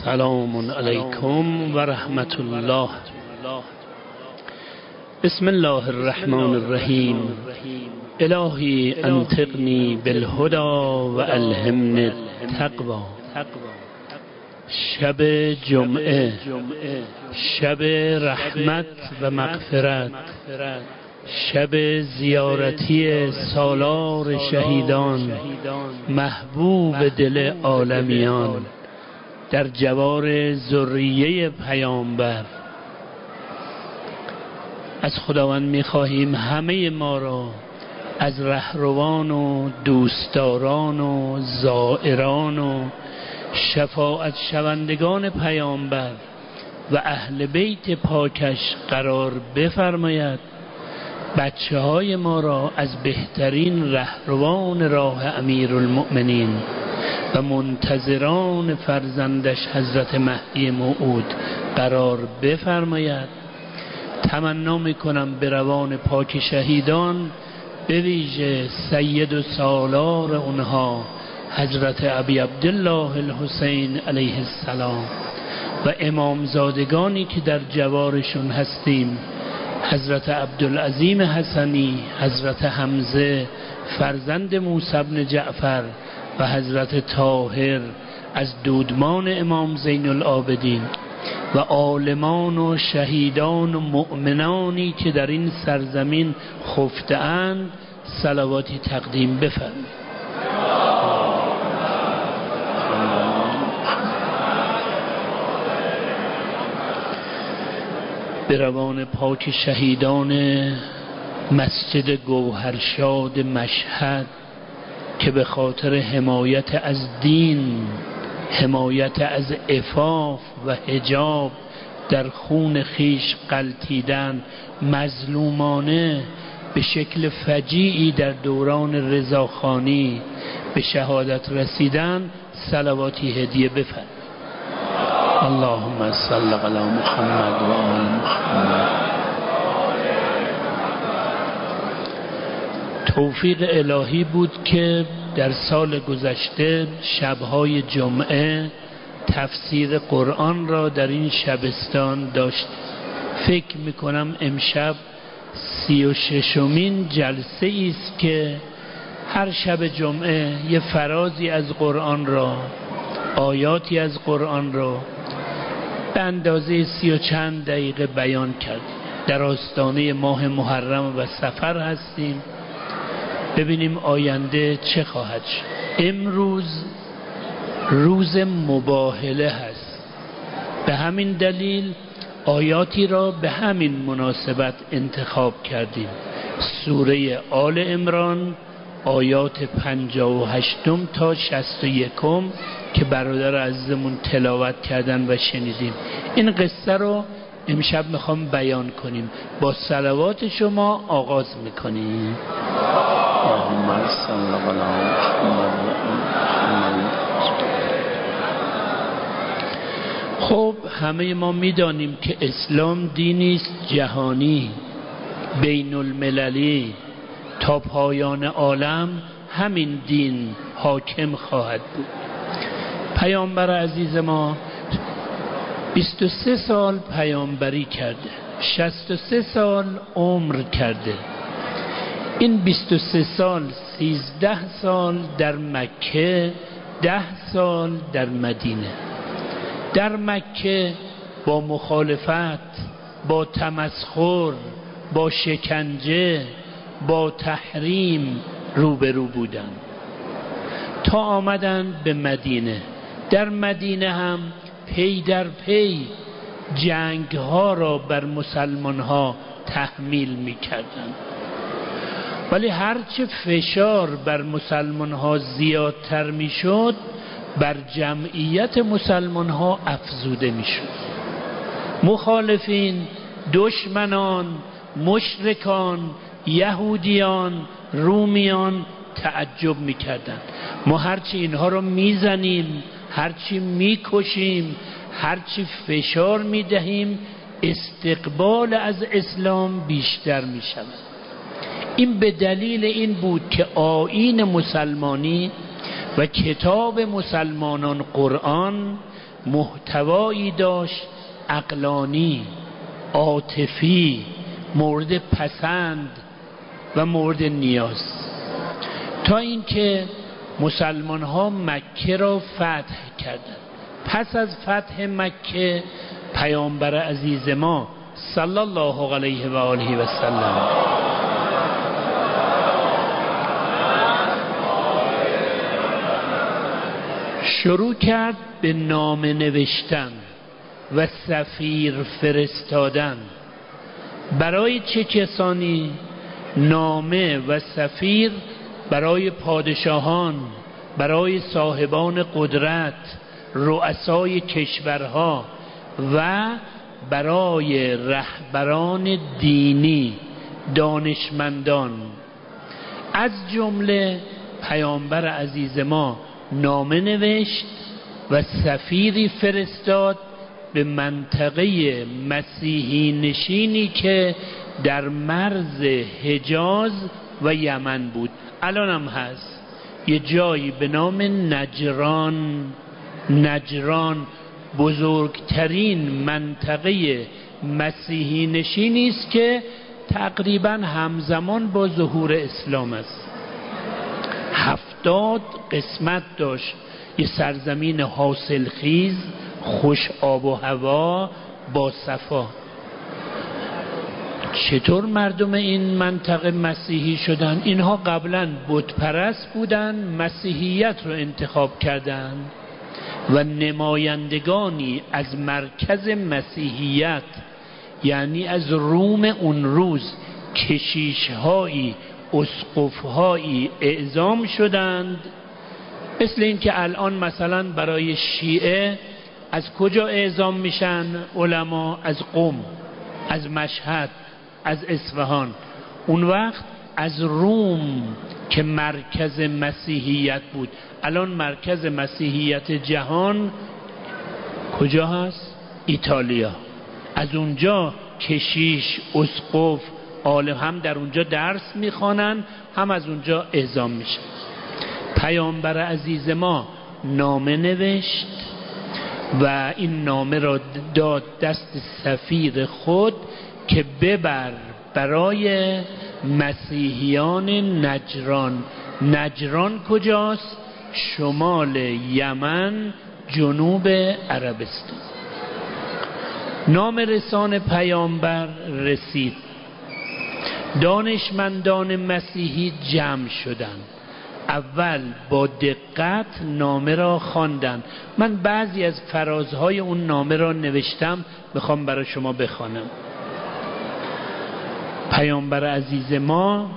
سلام علیکم و رحمت الله. بسم الله الرحمن الرحیم. الهی انطقنی بالهدى و الهمنی التقوی. شب جمعه، شب رحمت و مغفرت، شب زیارتی سالار شهیدان، محبوب دل عالمیان، در جوار ذریه پیامبر. از خداوند می‌خواهیم همه ما را از رهروان و دوستداران و زائران و شفاعت شوندگان پیامبر و اهل بیت پاکش قرار بفرماید. بچه های ما را از بهترین رهروان راه امیرالمؤمنین و منتظران فرزندش حضرت مهدی موعود قرار بفرماید. تمنا میکنم به روان پاک شهیدان، به ویژه سید و سالار اونها حضرت ابی عبدالله الحسین علیه السلام و امامزادگانی که در جوارشون هستیم، حضرت عبدالعظیم حسنی، حضرت حمزه فرزند موسی بن جعفر و حضرت طاهر از دودمان امام زین العابدین و عالمان و شهیدان و مؤمنانی که در این سرزمین خفته اند صلواتی تقدیم بفرمایید. به روان پاک شهیدان مسجد گوهرشاد مشهد که به خاطر حمایت از دین، حمایت از عفاف و حجاب در خون خیش غلتیدن، مظلومانه به شکل فجیعی در دوران رضاخانی به شهادت رسیدن، صلواتی هدیه بفرمایید. اللهم صل علی محمد و آل محمد. توفیق الهی بود که در سال گذشته شبهای جمعه تفسیر قرآن را در این شبستان داشت. فکر میکنم امشب 36مین جلسه است که هر شب جمعه یه فرازی از قرآن را، آیاتی از قرآن را به اندازه 30 و چند دقیقه بیان کرد. در آستانه ماه محرم و صفر هستیم. ببینیم آینده چه خواهد شد. امروز روز مباهله هست، به همین دلیل آیاتی را به همین مناسبت انتخاب کردیم. سوره آل عمران آیات 58 تا 61 که برادر عزیزمون تلاوت کردن و شنیدیم. این قصه رو امشب میخوام بیان کنیم. با صلوات شما آغاز میکنیم. اللهم صل علی محمد. خب همه ما میدانیم که اسلام دینی است جهانی، بین المللی. تا پایان عالم همین دین حاکم خواهد بود. پیامبر عزیز ما 23 سال پیامبری کرده، 63 سال عمر کرده. این 23 سال 13 سال در مکه، 10 سال در مدینه. در مکه با مخالفت، با تمسخر، با شکنجه، با تحریم روبرو بودن تا آمدن به مدینه. در مدینه هم پی در پی جنگ ها را بر مسلمان ها تحمیل می کردن. ولی هرچه فشار بر مسلمان ها زیادتر می شد، بر جمعیت مسلمان ها افزوده می شد. مخالفین، دشمنان، مشرکان، یهودیان، رومیان تعجب میکردن. ما هرچی اینها رو میزنیم، هرچی میکشیم، هرچی فشار میدهیم، استقبال از اسلام بیشتر میشود. این به دلیل این بود که آیین مسلمانی و کتاب مسلمانان قرآن محتوایی داشت عقلانی، عاطفی، مورد پسند و مورد نیاز، تا اینکه مسلمان ها مکه را فتح کردند. پس از فتح مکه پیامبر عزیز ما صلی الله علیه و آله و سلم شروع کرد به نامه نوشتن و سفیر فرستادن. برای چه کسانی؟ نامه و سفیر برای پادشاهان، برای صاحبان قدرت، رؤسای کشورها و برای رهبران دینی، دانشمندان. از جمله پیامبر عزیز ما نامه نوشت و سفیری فرستاد به منطقه مسیحی نشینی که در مرز حجاز و یمن بود. الان هم هست یه جایی به نام نجران بزرگترین منطقه مسیحی نشینی است که تقریبا همزمان با ظهور اسلام است. 70 قسمت داشت. یه سرزمین حاصلخیز، خوش آب و هوا، با صفا. چطور مردم این منطقه مسیحی شدن؟ اینها قبلا بت پرست بودن، مسیحیت رو انتخاب کردن و نمایندگانی از مرکز مسیحیت، یعنی از روم اون روز، کشیش‌هایی، اسقف‌هایی اعزام شدند. مثل این که الان مثلا برای شیعه از کجا اعزام میشن علما؟ از قم، از مشهد، از اصفهان. اون وقت از روم که مرکز مسیحیت بود. الان مرکز مسیحیت جهان کجا هست؟ ایتالیا. از اونجا کشیش، اسقف، عالم هم در اونجا درس میخوانن، هم از اونجا اعزام میشن. پیامبر عزیز ما نامه نوشت و این نامه را داد دست سفیر خود که ببر برای مسیحیان نجران. نجران کجاست؟ شمال یمن، جنوب عربستان. نام رسان پیامبر رسید. دانشمندان مسیحی جمع شدند. اول با دقت نامه را خواندند. من بعضی از فرازهای اون نامه را نوشتم، میخوام برای شما بخوانم. پیامبر عزیز ما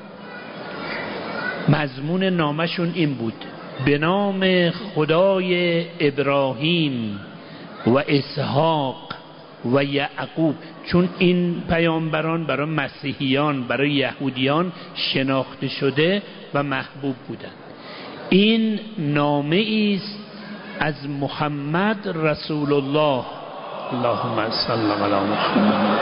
مضمون نامشون این بود: به نام خدای ابراهیم و اسحاق و یعقوب. چون این پیامبران برای مسیحیان، برای یهودیان شناخته شده و محبوب بودند. این نامه است از محمد رسول الله. اللهم صل علی محمد.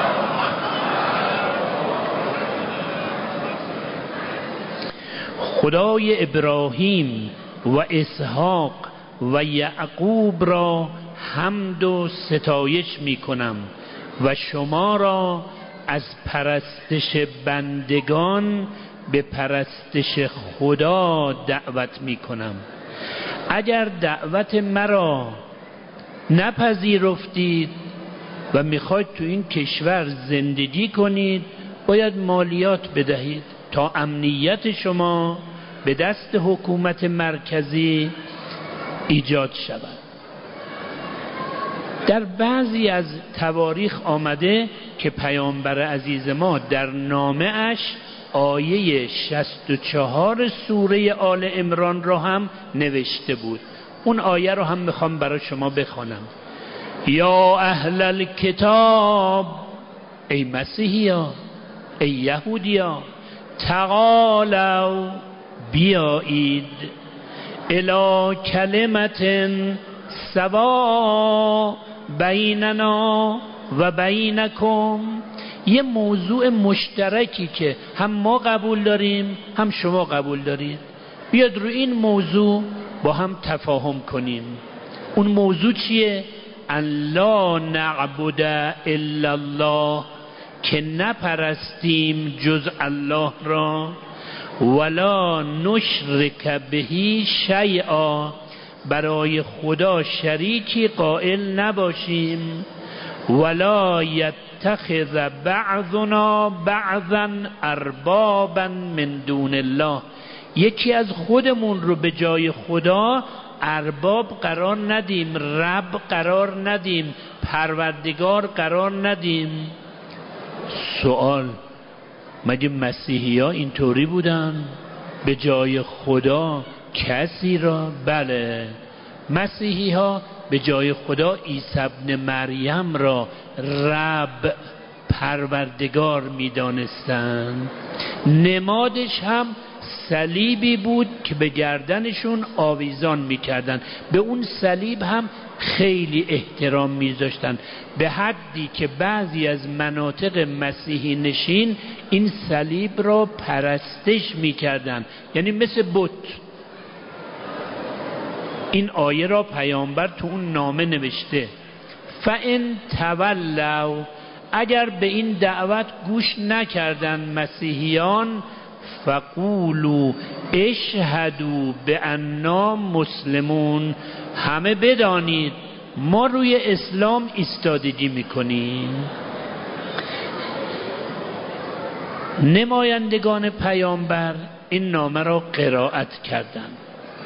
خدای ابراهیم و اسحاق و یعقوب را حمد و ستایش می کنم و شما را از پرستش بندگان به پرستش خدا دعوت می کنم. اگر دعوت مرا نپذیرفتید و میخواید تو این کشور زندگی کنید، باید مالیات بدهید تا امنیت شما به دست حکومت مرکزی ایجاد شود. در بعضی از تواریخ آمده که پیامبر عزیز ما در نامه اش آیه 64 سوره آل عمران را هم نوشته بود. اون آیه رو هم میخوام برای شما بخوانم. یا اهل الکتاب، ای مسیحیا، ای یهودیا، تعالوا بیایید الی کلمت سوا بیننا و بینکم. یه موضوع مشترکی که هم ما قبول داریم هم شما قبول دارید، بیاد رو این موضوع با هم تفاهم کنیم. اون موضوع چیه؟ ان لا نعبد الا الله، که نپرستیم جز الله را، ولا نشرک بهی شیئا، برای خدا شریکی قائل نباشیم، ولا یتخذ بعضنا بعضا اربابا من دون الله، یکی از خودمون رو به جای خدا ارباب قرار ندیم، رب قرار ندیم، پروردگار قرار ندیم. سوال: مگه مسیحی ها اینطوری بودن؟ به جای خدا کسی را؟ بله، مسیحی ها به جای خدا عیسی ابن مریم را رب، پروردگار می دانستند. نمادش هم صلیبی بود که به گردنشون آویزان می کردن. به اون صلیب هم خیلی احترام می داشتن، به حدی که بعضی از مناطق مسیحی نشین این صلیب را پرستش می کردن، یعنی مثل بت. این آیه را پیامبر تو اون نامه نوشته: فَإِن تَوَلَّوْا، اگر به این دعوت گوش نکردن مسیحیان، فقولوا اشهدوا بأننا مسلمون، همه بدانید ما روی اسلام ایستادگی میکنیم. نمایندگان پیامبر این نامه را قرائت کردند.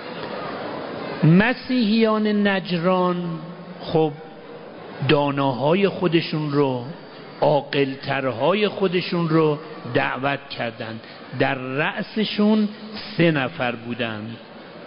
مسیحیان نجران خب داناهای خودشون رو، عاقل‌ترهای خودشون رو دعوت کردند. در رأسشون 3 نفر بودند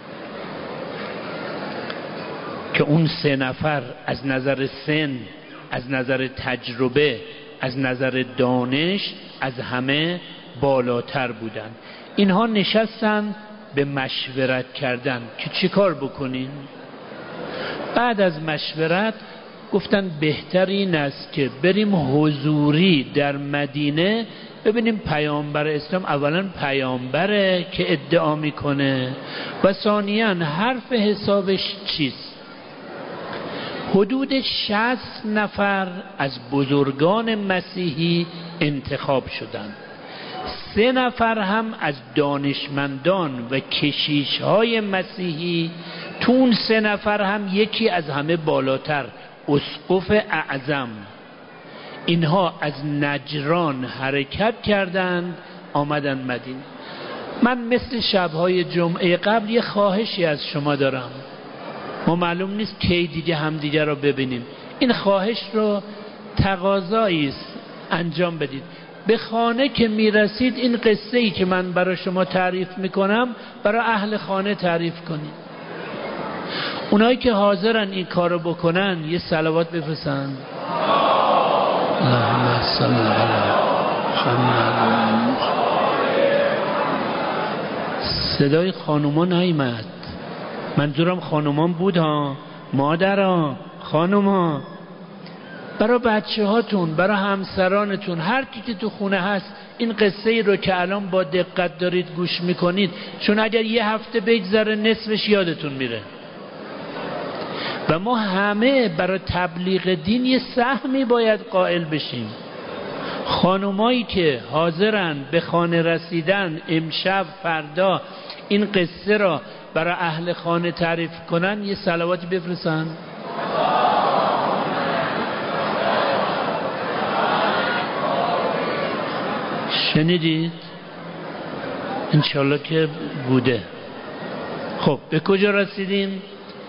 که اون 3 نفر از نظر سن، از نظر تجربه، از نظر دانش از همه بالاتر بودند. اینها نشستن به مشورت کردن که چی کار بکنیم. بعد از مشورت گفتن بهتر این است که بریم حضوری در مدینه ببینیم پیامبر اسلام اولا پیامبره که ادعا میکنه و ثانیاً حرف حسابش چیست. حدود 60 نفر از بزرگان مسیحی انتخاب شدند. 3 نفر هم از دانشمندان و کشیش‌های مسیحی. تو اون 3 نفر هم یکی از همه بالاتر، اسقف اعظم. اینها از نجران حرکت کردند آمدن مدینه. من مثل شب‌های جمعه قبل یه خواهشی از شما دارم. ما معلوم نیست کی دیگه همدیگه رو ببینیم. این خواهش رو تقاضایی است انجام بدید. به خانه که میرسید این قصه‌ای که من برای شما تعریف میکنم برای اهل خانه تعریف کنید. اونایی که حاضرن این کارو بکنن یه صلوات بفرستن. اللهم صل علی محمد. صدای خانوما نیامد. منظورم خانومان بود ها، مادرها، خانوما. برای بچه هاتون، برای همسرانتون، هر کی که تو خونه هست این قصه ای رو که الان با دقت دارید گوش میکنید، چون اگر یه هفته بگذره نصفش یادتون میره. و ما همه برای تبلیغ دین یه سهمی باید قائل بشیم. خانمایی که حاضرن به خانه رسیدن امشب فردا این قصه را برای اهل خانه تعریف کنن یه صلواتی بفرستن. شنیدید؟ انشالله که بوده. خب به کجا رسیدیم؟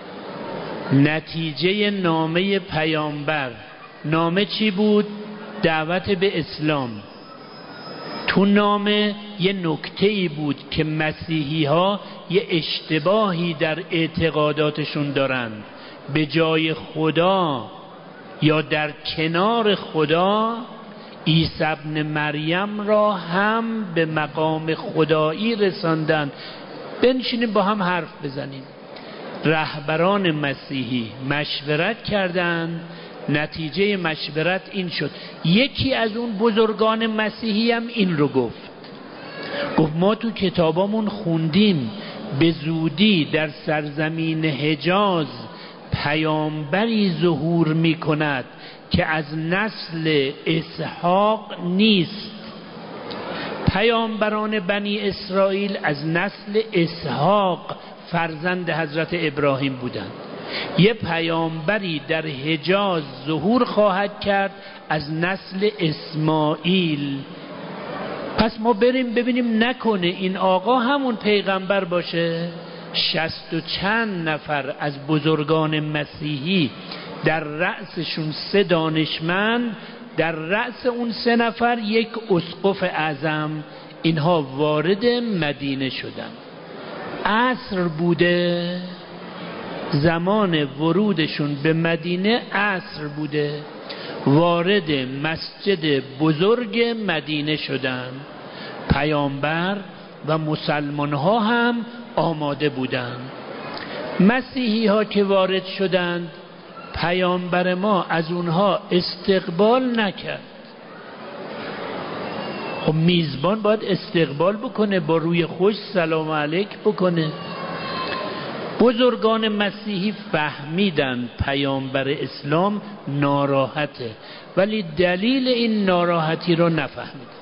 نتیجه نامه پیامبر. نامه چی بود؟ دعوت به اسلام. تو نامه یه نکته‌ای بود که مسیحی ها یه اشتباهی در اعتقاداتشون دارن. به جای خدا یا در کنار خدا عیسی ابن مریم را هم به مقام خدایی رساندن. بنشینیم با هم حرف بزنیم. رهبران مسیحی مشورت کردند. نتیجه مشورت این شد. یکی از اون بزرگان مسیحی هم این رو گفت ما تو کتابامون خوندیم به زودی در سرزمین حجاز پیامبری ظهور می کند که از نسل اسحاق نیست. پیامبران بنی اسرائیل از نسل اسحاق فرزند حضرت ابراهیم بودند. یه پیامبری در حجاز ظهور خواهد کرد از نسل اسماعیل. پس ما بریم ببینیم نکنه این آقا همون پیغمبر باشه. 60 و چند نفر از بزرگان مسیحی در رأسشون 3 دانشمند، در رأس اون 3 نفر یک اسقف اعظم، اینها وارد مدینه شدن. عصر بوده، زمان ورودشون به مدینه عصر بوده، وارد مسجد بزرگ مدینه شدن. پیامبر و مسلمان ها هم آماده بودند. مسیحی ها که وارد شدند، پیامبر ما از اونها استقبال نکرد. خب میزبان باید استقبال بکنه، با روی خوش سلام علیک بکنه. بزرگان مسیحی فهمیدن پیامبر اسلام ناراحته، ولی دلیل این ناراحتی رو نفهمید.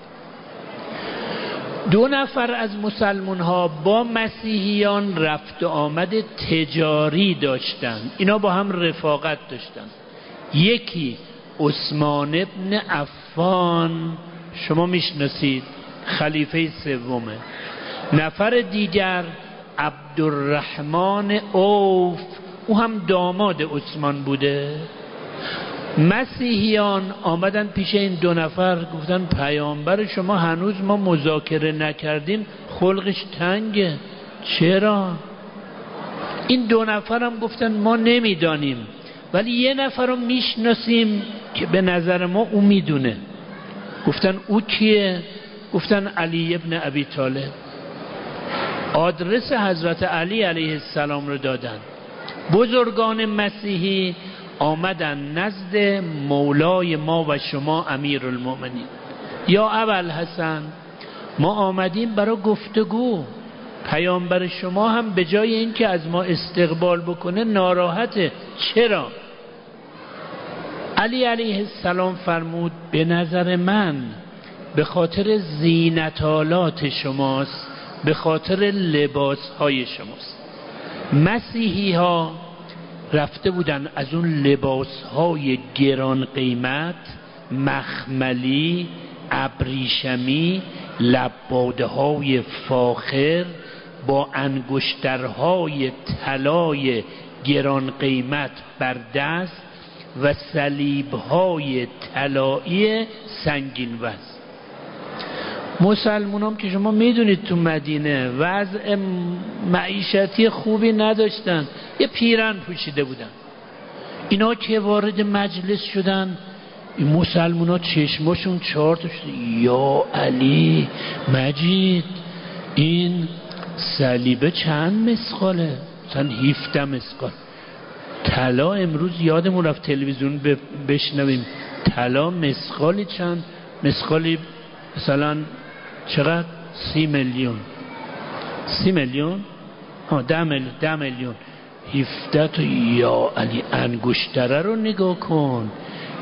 2 نفر از مسلمان ها با مسیحیان رفت و آمد تجاری داشتند. اینا با هم رفاقت داشتند. یکی عثمان ابن عفان، شما میشناسید، خلیفه 3. نفر دیگر عبدالرحمن عوف، او هم داماد عثمان بوده. مسیحیان آمدن پیش این 2 نفر، گفتن پیامبر شما هنوز ما مذاکره نکردیم، خلقش تنگه، چرا؟ این 2 نفر هم گفتن ما نمیدانیم، ولی 1 نفر رو میشناسیم که به نظر ما او میدونه. گفتن او کیه؟ گفتن علی ابن ابی طالب. آدرس حضرت علی علیه السلام رو دادن. بزرگان مسیحی آمدن نزد مولای ما و شما امیرالمؤمنین. یا ابوالحسن، ما آمدیم برای گفتگو. پیامبر شما هم به جای اینکه از ما استقبال بکنه ناراحته، چرا؟ علی علیه السلام فرمود به نظر من به خاطر زینتالات شماست، به خاطر لباسهای شماست. مسیحی ها رفته بودن از اون لباسهای گران قیمت، مخملی، ابریشمی، لباده های فاخر با انگشترهای طلای گران قیمت بر دست و صلیبهای طلایی سنگین وزن. مسلمانان که شما میدونید تو مدینه وضع معیشتی خوبی نداشتن، یه پیرن پوشیده بودن. اینا که وارد مجلس شدن، این مسلمانان چشماشون 4 تا شد. یا علی مجید، این صلیبه چند مسقاله؟ مثلا 17 مسقال طلا. امروز یادمون رفت تلویزیون بشنویم طلا مسقالی چند؟ مسقالی مثلا چقدر؟ 30 میلیون. 30 میلیون؟ 10 میلیون. 17 تا. یا علی انگشتره رو نگاه کن.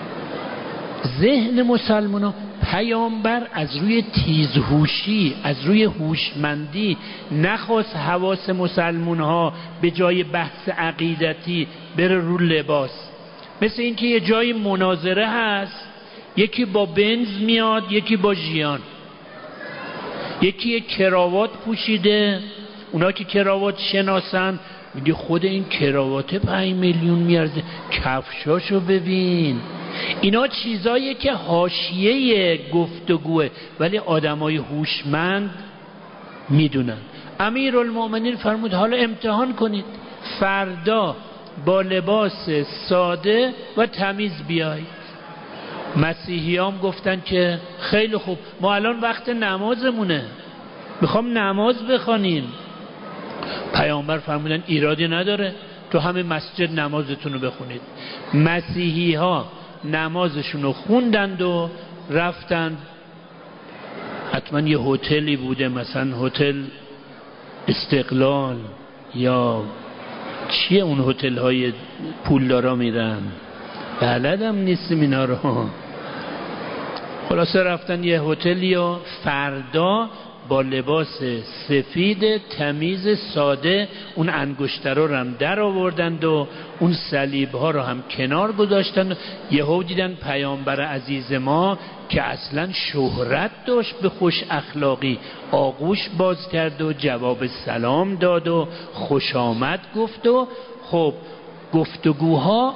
ذهن مسلمانان، پیامبر از روی تیزهوشی، از روی هوشمندی نخواست حواس مسلمان ها به جای بحث عقیدتی بره رو لباس. مثل اینکه یه جای مناظره هست، یکی با بنز میاد، یکی با ژیان، یکی یک کراوات پوشیده، اونا که کراوات شناسن میگه خود این کراوات 5 میلیون میارزه، کفشاشو ببین. اینا چیزاییه که حاشیه گفتگوه، ولی آدمای هوشمند میدونن. امیرالمؤمنین فرمود حالا امتحان کنید، فردا با لباس ساده و تمیز بیایید. مسیحیام گفتن که خیلی خوب، ما الان وقت نمازمونه، میخوام نماز بخوانیم. پیامبر فرمودن ایرادی نداره، تو همه مسجد نمازتون رو بخونید. مسیحی ها نمازشون رو خوندند و رفتند. حتما یه هتلی بوده، مثلا هتل استقلال یا چیه اون هتل های پولدارا میرن؟ بلدم نیستیم اینا رو. خلاصه رفتن یه هتلی و فردا با لباس سفید تمیز ساده اون انگشترا رو هم در آوردند و اون صلیب ها رو هم کنار گذاشتن. یهو دیدن پیامبر عزیز ما که اصلا شهرت داشت به خوش اخلاقی، آغوش باز کرد و جواب سلام داد و خوش آمد گفت و خب گفتگوها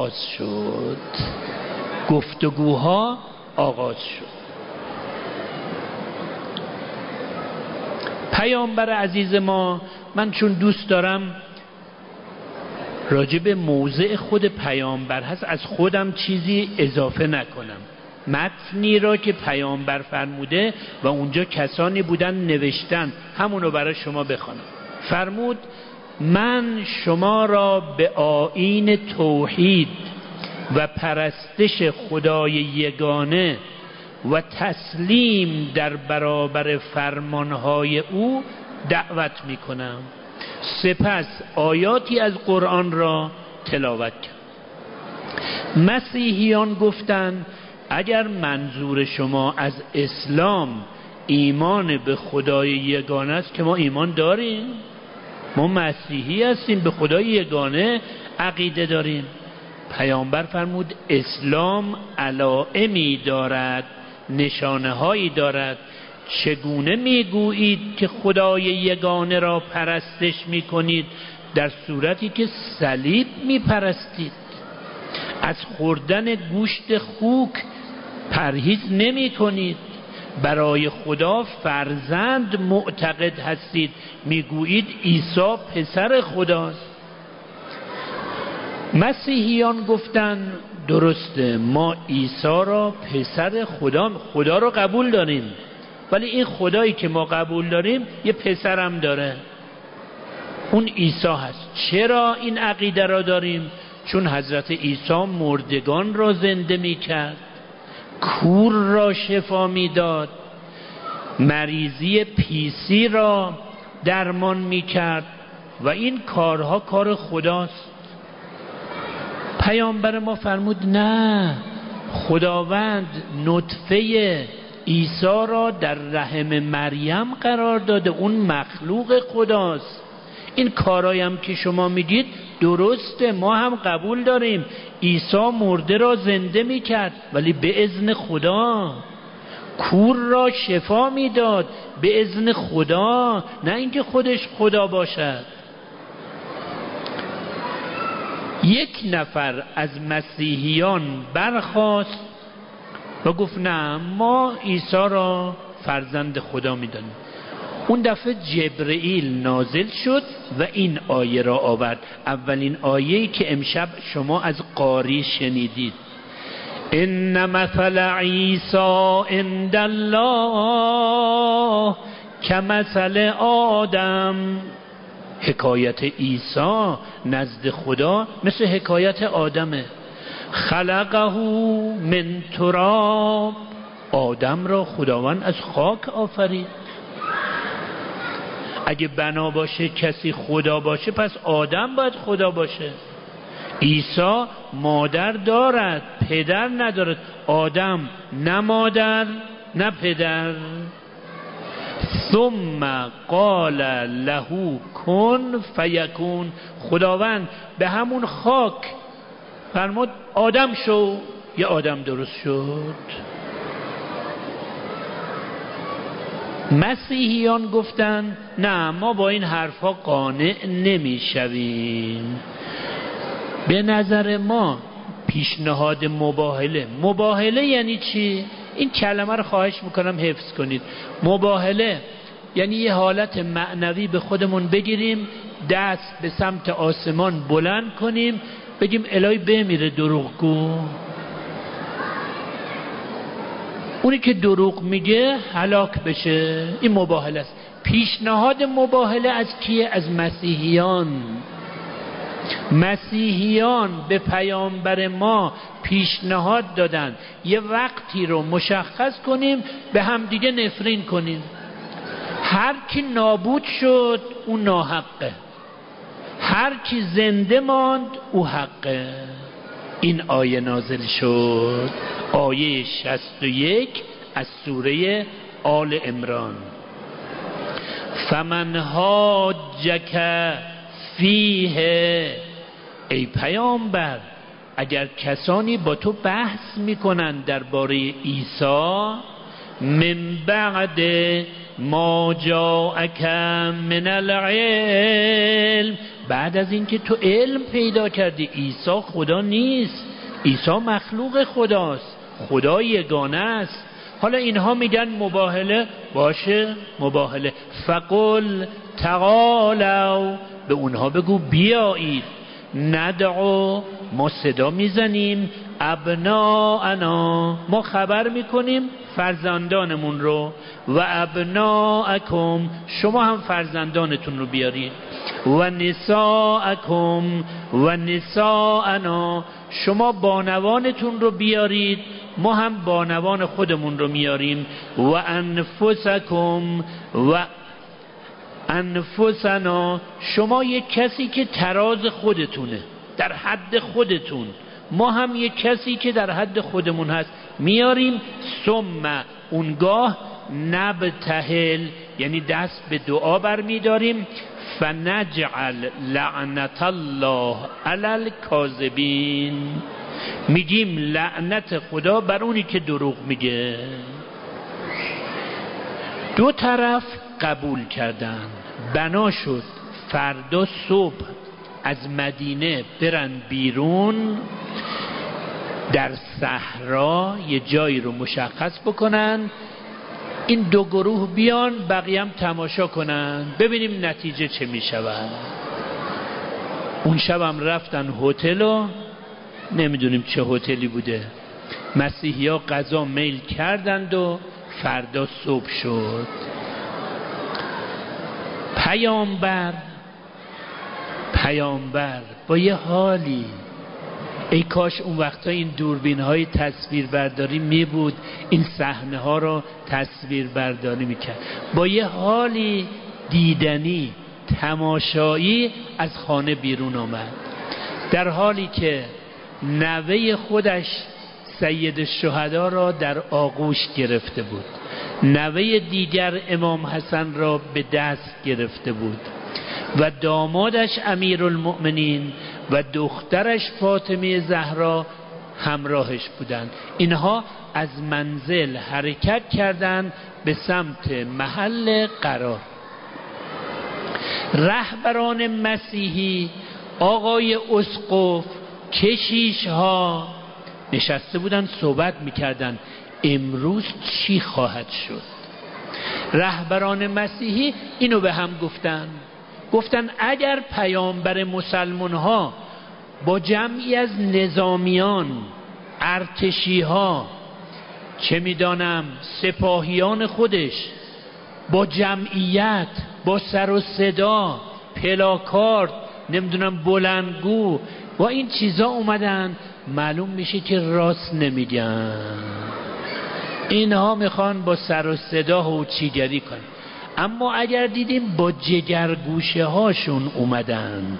آغاز شد. پیامبر عزیز ما، من چون دوست دارم راجع به موضع خود پیامبر هست از خودم چیزی اضافه نکنم، متنی را که پیامبر فرموده و اونجا کسانی بودن نوشتن همونو برای شما بخوانم. فرمود من شما را به آیین توحید و پرستش خدای یگانه و تسلیم در برابر فرمانهای او دعوت می کنم. سپس آیاتی از قرآن را تلاوت کرد. مسیحیان گفتند اگر منظور شما از اسلام ایمان به خدای یگانه است که ما ایمان داریم، ما مسیحی هستیم، به خدای یگانه عقیده داریم. پیامبر فرمود اسلام علائمی دارد، نشانه هایی دارد. چگونه میگویید که خدای یگانه را پرستش میکنید در صورتی که صلیب میپرستید؟ از خوردن گوشت خوک پرهیز نمی کنید. برای خدا فرزند معتقد هستید، میگویید عیسی پسر خداست. مسیحیان گفتند درسته، ما عیسی را پسر خدا را قبول داریم، ولی این خدایی که ما قبول داریم یه پسرم داره، اون عیسی هست. چرا این عقیده را داریم؟ چون حضرت عیسی مردگان را زنده می کرد، کور را شفا می داد، مریضی پیسی را درمان می کرد و این کارها کار خداست. پیامبر ما فرمود نه، خداوند نطفه عیسی را در رحم مریم قرار داده، اون مخلوق خداست. این کارایم که شما میگید درسته، ما هم قبول داریم، عیسی مرده را زنده میکرد ولی به اذن خدا، کور را شفا میداد به اذن خدا، نه اینکه خودش خدا باشد. یک نفر از مسیحیان برخاست و گفت نه، ما عیسی را فرزند خدا میدانیم. اون دفعه جبرئیل نازل شد و این آیه را آورد، اولین آیه‌ای که امشب شما از قاری شنیدید. ان مثل عیسی عند الله کمثل آدم. حکایت عیسی نزد خدا مثل حکایت آدمه. خلقه من تراب. آدم را خداوند از خاک آفرید. اگه بنا باشه کسی خدا باشه پس آدم باید خدا باشه. عیسی مادر دارد پدر ندارد، آدم نه مادر نه پدر. ثم قال له کن فیکون. خداوند به همون خاک فرمود آدم شو، یه آدم درست شد. مسیحیان گفتن نه، ما با این حرفا قانع نمیشویم. به نظر ما پیشنهاد مباهله یعنی چی؟ این کلمه رو خواهش میکنم حفظ کنید. مباهله یعنی یه حالت معنوی به خودمون بگیریم، دست به سمت آسمان بلند کنیم، بگیم الهی بمیره دروغگو. اونی که دروغ میگه هلاک بشه. این مباهله است. پیشنهاد مباهله از کیه؟ از مسیحیان. مسیحیان به پیامبر ما پیشنهاد دادن یه وقتی رو مشخص کنیم به هم دیگه نفرین کنیم. هر کی نابود شد اون ناحقه، هر کی زنده ماند او حقه. این آیه نازل شد، آیه 61 از سوره آل عمران. فمن حاجک فیه، ای پیامبر اگر کسانی با تو بحث میکنن درباره عیسی، من بعد ما جاءک من العلم، بعد از اینکه تو علم پیدا کردی عیسی خدا نیست، عیسی مخلوق خداست، خدا یگانه است، حالا اینها میگن مباهله، باشه مباهله. فقل تعالوا، به اونها بگو بیایید، ندعو، ما صدا میزنیم، ابناءنا، ما خبر میکنیم فرزندانمون رو، و ابناءکم، شما هم فرزندانتون رو بیارید، و نساءکم و نساءنا، شما بانوانتون رو بیارید، ما هم بانوان خودمون رو میاریم، و انفسکم و انفسنا، شما یک کسی که تراز خودتونه در حد خودتون، ما هم یک کسی که در حد خودمون هست میاریم، ثم اونگاه نبتهل، یعنی دست به دعا برمیداریم، فنجعل لعنت الله علی الکاذبین، میگیم لعنت خدا بر اونی که دروغ میگه. دو طرف قبول کردن، بنا شد فردا صبح از مدینه برن بیرون، در صحرا یه جایی رو مشخص بکنن، این دو گروه بیان، بقیه هم تماشا کنن ببینیم نتیجه چه می شود. اون شب هم رفتن هتل و نمیدونیم چه هتلی بوده، مسیحی ها غذا میل کردند و فردا صبح شد. پیامبر با یه حالی، ای کاش اون وقتا این دوربین های تصویر برداری می بود، این صحنه ها رو تصویر برداری میکرد، با یه حالی دیدنی تماشایی از خانه بیرون آمد، در حالی که نوه خودش سید الشهدا را در آغوش گرفته بود، نوه دیگر امام حسن را به دست گرفته بود و دامادش امیرالمؤمنین و دخترش فاطمه زهرا همراهش بودند. اینها از منزل حرکت کردند به سمت محل قرار. رهبران مسیحی، آقای اسقف، کشیش ها نشسته بودند صحبت میکردند امروز چی خواهد شد. رهبران مسیحی اینو به هم گفتن اگر پیامبر مسلمان ها با جمعی از نظامیان، ارتشی ها، چه میدانم سپاهیان خودش، با جمعیت، با سر و صدا، پلاکارد، نمیدونم بلندگو، با این چیزا اومدن، معلوم میشه که راست نمیگن، اینها میخوان با سر و صدا هوچیگری کنن. اما اگر دیدیم با جگرگوشه هاشون اومدند،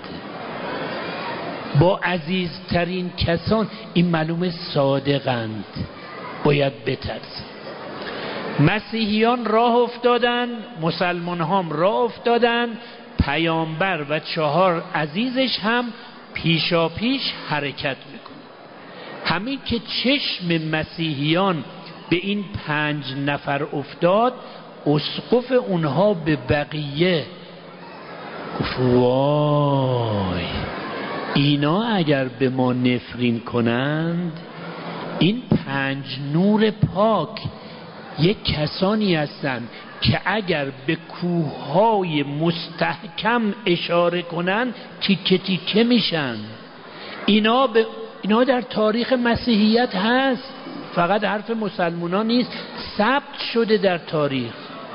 با عزیزترین کسان، این معلومه صادقند، باید بترسیم. مسیحیان راه افتادن، مسلمان هم راه افتادن، پیامبر و 4 عزیزش هم پیشا پیش حرکت میکنه. همین که چشم مسیحیان به این 5 نفر افتاد، اسقف اونها به بقیه گفت وای، اینا اگر به ما نفرین کنند، این 5 نور پاک یک کسانی هستند که اگر به کوههای مستحکم اشاره کنند تیکه تیکه میشن. اینا در تاریخ مسیحیت هست، فقط حرف مسلمانان نیست، ثبت شده در تاریخ.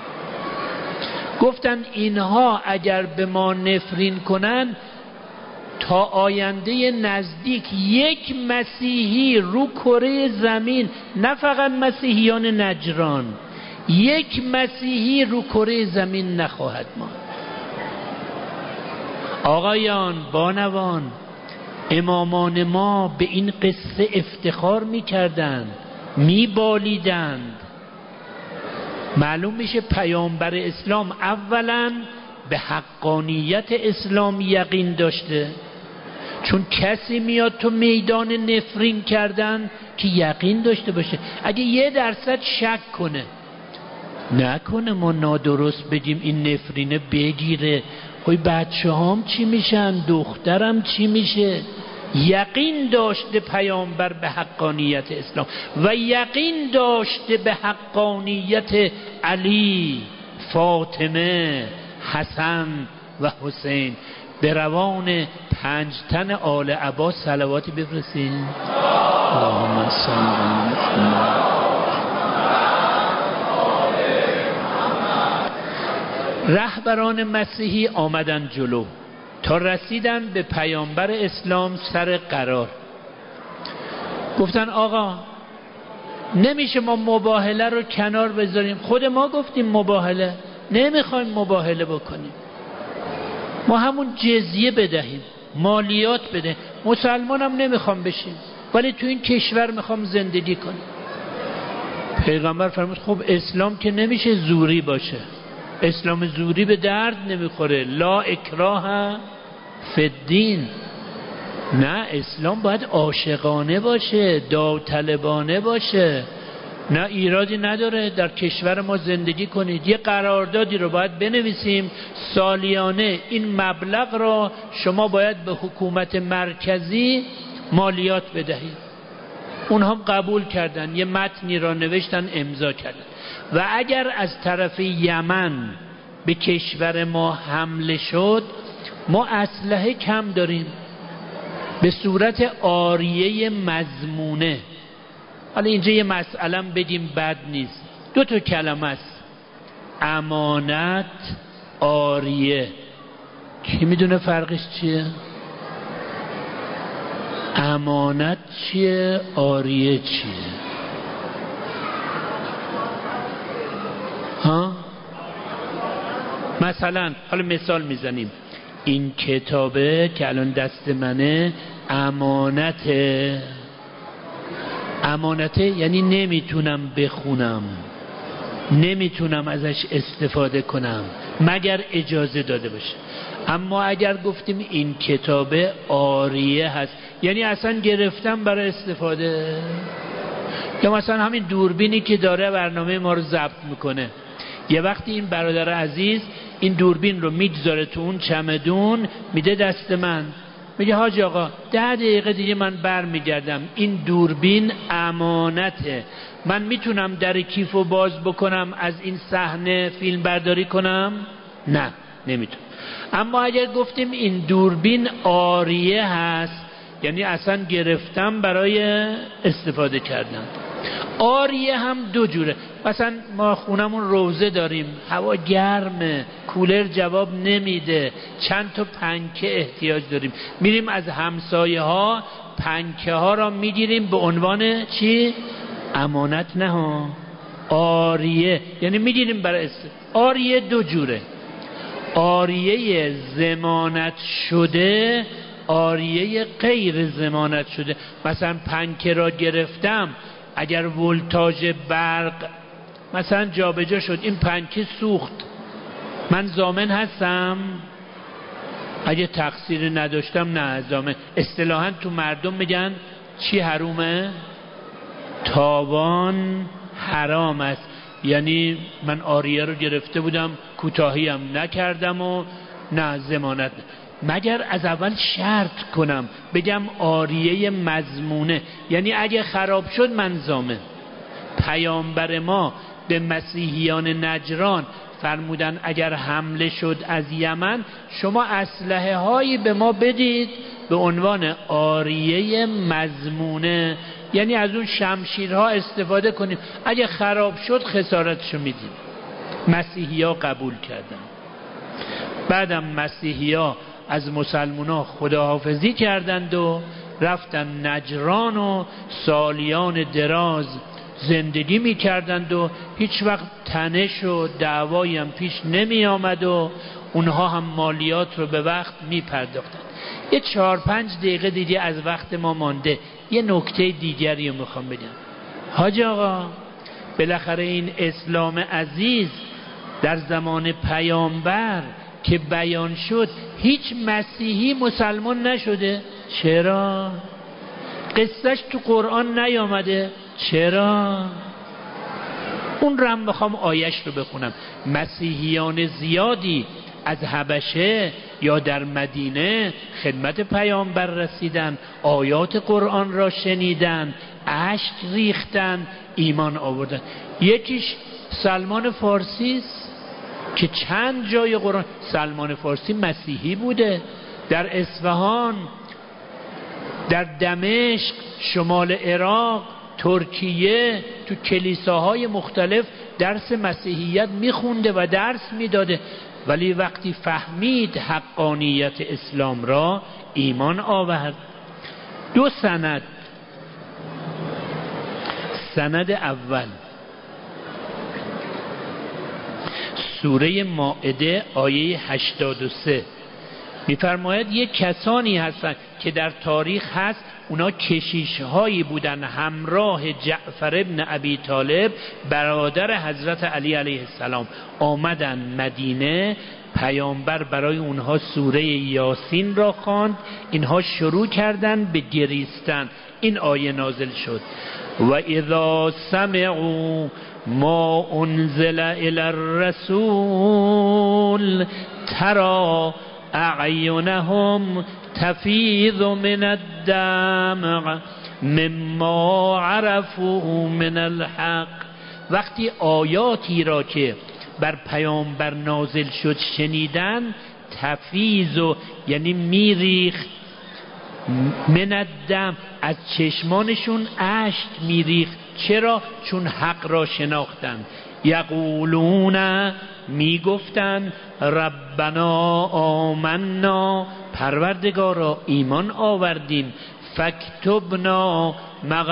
گفتن اینها اگر به ما نفرین کنن، تا آینده نزدیک یک مسیحی رو کره زمین، نه فقط مسیحیان نجران، یک مسیحی رو کره زمین نخواهد ماند. آقایان بانوان، امامان ما به این قصه افتخار میکردند، میبالیدند. معلوم میشه پیامبر اسلام اولا به حقانیت اسلام یقین داشته، چون کسی میاد تو میدان نفرین کردن که یقین داشته باشه. اگه 1% شک کنه، نکنه ما نادرست بگیم این نفرینه بگیره، خب بچه هام چی میشن، دخترم چی میشه. یقین داشته پیامبر به حقانیت اسلام و یقین داشته به حقانیت علی، فاطمه، حسن و حسین. به روان 5 تن آل عباس صلواتی بفرستید. اللهم صل علی محمد. رهبران مسیحی آمدن جلو تا رسیدن به پیامبر اسلام سر قرار. گفتن آقا نمیشه ما مباهله رو کنار بذاریم، خود ما گفتیم مباهله، نمیخوایم مباهله بکنیم، ما همون جزیه بدهیم، مالیات بده، مسلمانم نمیخوام بشیم ولی تو این کشور میخوام زندگی کنیم. پیغمبر فرمود خب اسلام که نمیشه زوری باشه، اسلام زوری به درد نمیخوره. لا اکراه فی الدین. نه، اسلام باید عاشقانه باشه، داوطلبانه باشه. نه ایرادی نداره در کشور ما زندگی کنید، یه قراردادی رو باید بنویسیم سالیانه این مبلغ را شما باید به حکومت مرکزی مالیات بدهید. اونها هم قبول کردن، یه متنی را نوشتن امضا کردن. و اگر از طرف یمن به کشور ما حمله شد، ما اسلحه کم داریم به صورت عاریه مضمونه. حالا اینجا یه مسئله بگیم بد نیست، 2 کلمه است، امانت، عاریه. کی میدونه فرقش چیه؟ امانت چیه؟ عاریه چیه؟ ها؟ مثلا حالا مثال میزنیم، این کتابه که الان دست منه امانته. امانته یعنی نمیتونم بخونم، نمیتونم ازش استفاده کنم مگر اجازه داده باشه. اما اگر گفتیم این کتابه عاریه هست، یعنی اصلا گرفتم برای استفاده. یا مثلا همین دوربینی که داره برنامه ما رو ضبط میکنه، یه وقتی این برادر عزیز این دوربین رو میگذاره تو اون چمدون، میده دست من، میگه حاج آقا 10 دقیقه دیگه من برمیگردم، این دوربین امانته، من میتونم در کیفو باز بکنم از این صحنه فیلم برداری کنم؟ نه، نمیتونم. اما اگر گفتیم این دوربین عاریه هست، یعنی اصلا گرفتم برای استفاده کردن. عاریه هم 2 جوره. مثلا ما خونمون روزه داریم، هوا گرمه، کولر جواب نمیده، چند تا پنکه احتیاج داریم، میریم از همسایه ها پنکه ها را میگیریم به عنوان چی؟ امانت. نه ها، عاریه یعنی میگیریم برای عاریه 2 جوره، عاریه ضمانت شده، عاریه غیر ضمانت شده. مثلا پنکه را گرفتم، اگر ولتاژ برق مثلا جابجا شد، این پنکه سوخت، من ضامن هستم؟ اگه تقصیر نداشتم نه ضامن. اصطلاحاً تو مردم میگن چی حرومه؟ تاوان حرام است. یعنی من عاریه رو گرفته بودم، کوتاهیم نکردم و نه ضمانت، مگر از اول شرط کنم بگم عاریه مضمونه، یعنی اگه خراب شد من ضامن. پیامبر ما به مسیحیان نجران فرمودن اگر حمله شد از یمن، شما اسلحه هایی به ما بدید به عنوان عاریه مضمونه، یعنی از اون شمشیرها استفاده کنیم، اگه خراب شد خسارتشو میدیم. مسیحی ها قبول کردن. بعدم مسیحی ها از مسلمان ها خداحافظی کردند و رفتن نجران و سالیان دراز زندگی میکردند و هیچ وقت تنش و دعوایی هم پیش نمی آمد و اونها هم مالیات رو به وقت میپرداختند. یه 4-5 دقیقه دیگه از وقت ما مانده، یه نکته دیگری رو میخوام بگم. حاج آقا بالاخره این اسلام عزیز در زمان پیامبر که بیان شد هیچ مسیحی مسلمان نشده. چرا؟ قصهش تو قرآن نیامده. چرا؟ اون رو هم میخوام آیش رو بخونم. مسیحیان زیادی از حبشه یا در مدینه خدمت پیامبر رسیدن، آیات قرآن را شنیدن، اشک ریختن، ایمان آوردن. یکیش سلمان فارسی است که چند جای قرآن، سلمان فارسی مسیحی بوده، در اصفهان، در دمشق، شمال عراق، ترکیه، تو کلیساهای مختلف درس مسیحیت میخونده و درس میداده، ولی وقتی فهمید حقانیت اسلام را ایمان آورد. 2 سند. سند اول سوره مائده آیه 83 میفرماید یک کسانی هستند که در تاریخ هست اونا کشیش هایی بودن همراه جعفر ابن ابی طالب برادر حضرت علی علیه السلام، آمدن مدینه، پیامبر برای اونها سوره یاسین را خواند، اینها شروع کردن به گریستن. این آیه نازل شد و اذا سمعوا ما انزل الی الرسول ترى اعینهم تفیض من الدمع مما عرفوا من الحق. وقتی آیاتی را که بر پیامبر نازل شد شنیدن، تفیض یعنی میریخت، من الدم از چشمانشون اشک میریخت. چرا؟ چون حق را شناختند. یقولون میگفتند ربنا آمنا، پروردگارا ایمان آوردیم، فاکتبنا مع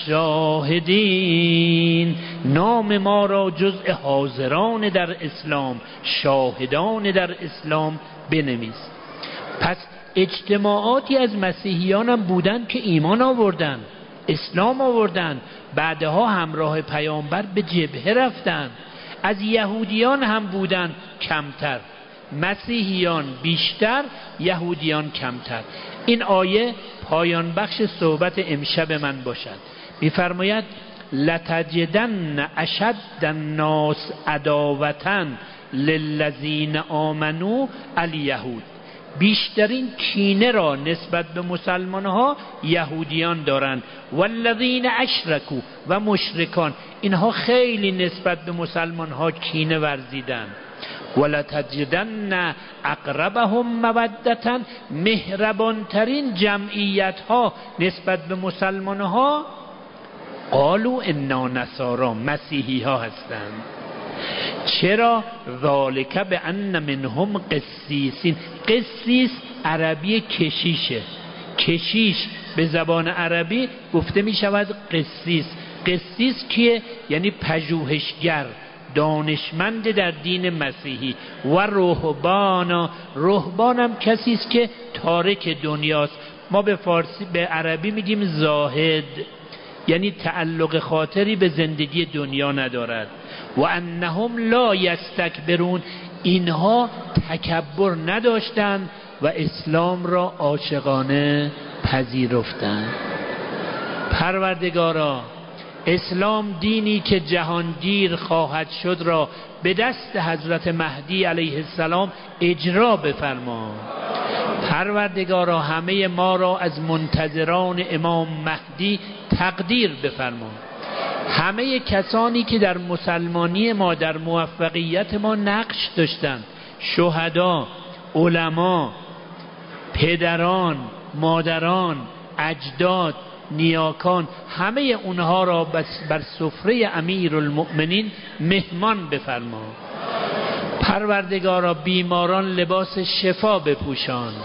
الشاهدین، نام ما را جزء حاضران در اسلام، شاهدان در اسلام بنویس. پس اجتماعاتی از مسیحیان هم بودن که ایمان آوردن، اسلام آوردن، بعدها همراه پیامبر به جبهه رفتن. از یهودیان هم بودن کمتر، مسیحیان بیشتر، یهودیان کمتر. این آیه پایان بخش صحبت امشب من باشد. میفرماید لتجدن اشد الناس عداوة للذین آمنوا الیهود، بیشترین کینه را نسبت به مسلمان ها یهودیان دارند، والذین اشرکوا و مشرکان، اینها خیلی نسبت به مسلمان ها کینه ورزیدن. ولتجدن اقربهم مودة، مهربان ترین جمعیت ها نسبت به مسلمان ها قالوا انا نصارا، مسیحی ها هستند. چرا؟ ذالک بان منهم قسیسین. قسیس عربی کشیشه، کشیش به زبان عربی گفته می شود قسیس. قسیس کیه؟ یعنی پژوهشگر، دانشمند در دین مسیحی. و رهبانا، رهبان هم کسی است که تارک دنیاست. ما به فارسی به عربی میگیم زاهد، یعنی تعلق خاطری به زندگی دنیا ندارد. و انهم لا یستکبرون، اینها تکبر نداشتند و اسلام را عاشقانه پذیرفتند. پروردگارا اسلام دینی که جهانگیر خواهد شد را به دست حضرت مهدی علیه السلام اجرا بفرما. پروردگارا همه ما را از منتظران امام مهدی تقدیر بفرما. همه کسانی که در مسلمانی ما، در موفقیت ما نقش داشتند، شهدا، علما، پدران، مادران، اجداد، نیاکان، همه اونها را بر سفره امیرالمؤمنین مهمان بفرما. پروردگارا بیماران لباس شفا بپوشان،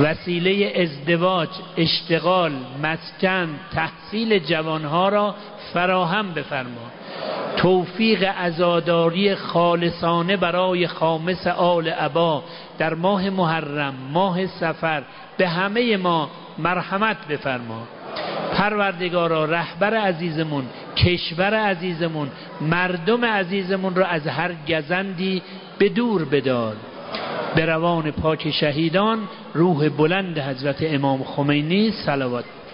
وسیله ازدواج، اشتغال، مسکن، تحصیل جوانها را فراهم بفرما. توفیق عزاداری خالصانه برای خامس آل عبا در ماه محرم، ماه صفر، به همه ما مرحمت بفرما. پروردگارا رهبر عزیزمون، کشور عزیزمون، مردم عزیزمون را از هر گزندی به دور بدار. به روان پاک شهیدان، روح بلند حضرت امام خمینی صلوات.